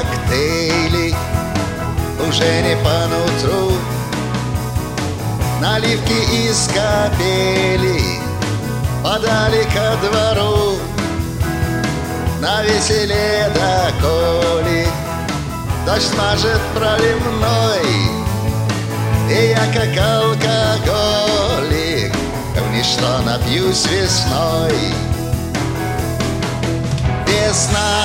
коктейли уже не по нутру. Наливки из капели подали ко двору. На веселе доколе дождь мажет проливной, и я как алкоголик в ничто напьюсь весной. Весна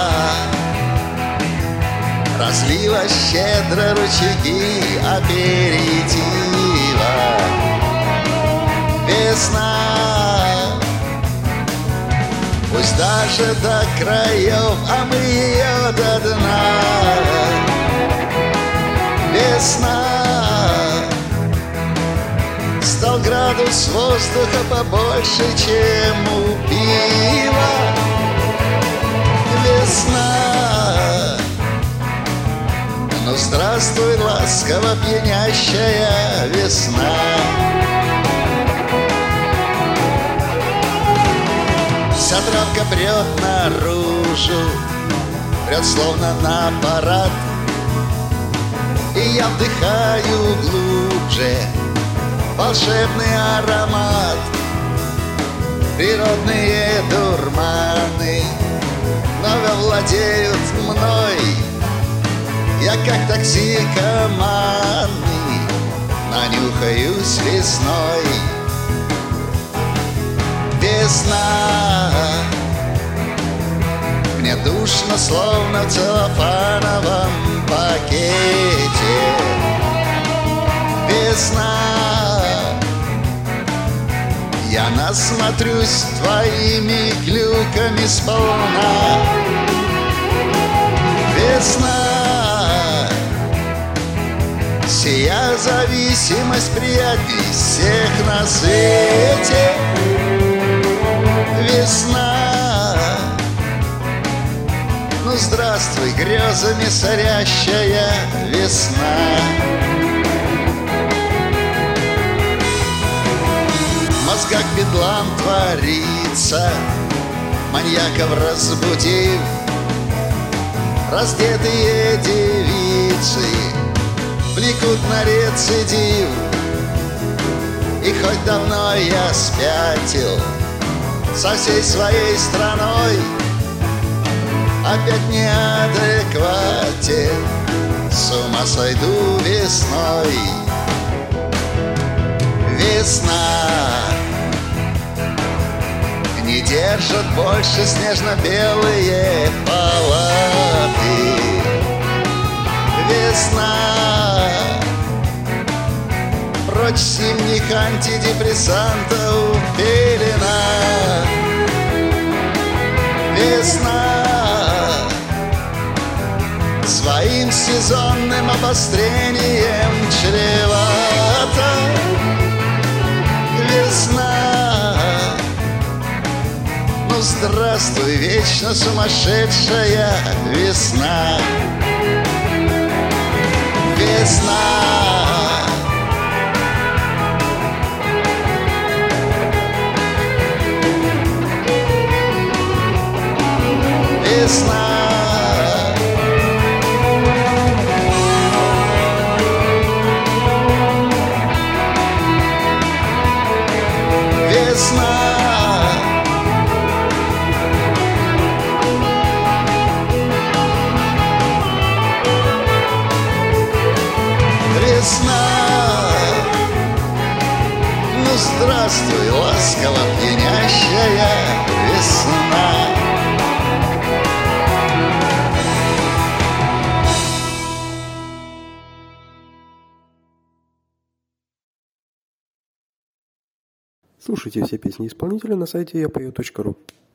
разлила щедро ручейки аперитива. Весна, пусть даже до краев, а мы ее до дна. Весна, стал градус воздуха побольше, чем у пива. Весна, ну здравствуй, ласково пьянящая весна. Вся травка прет наружу, прет словно на парад, и я вдыхаю глубже волшебный аромат. Природные дурманы вновь владеют мной. Я как токсикоманный нанюхаюсь весной. Весна, мне душно, словно в целлофановом пакете. Весна, я насмотрюсь твоими глюками сполна. Весна, сия зависимость приятней всех на свете. Весна, ну здравствуй, грезами сорящая весна. В мозгах бедлам творится, маньяков разбудив. Раздетые девицы влекут на рецидив. И хоть давно я спятил со всей своей страной, опять неадекватен, с ума сойду весной. Весна, не держат больше снежно-белые палаты. Весна, прочь зимних антидепрессантов пелена. Весна, своим сезонным обострением чревата. Весна, ну здравствуй, вечно сумасшедшая весна. Весна, весна, весна, весна, ну здравствуй, ласково пьянящая весна. Слушайте все песни исполнителя на сайте yapою.ru.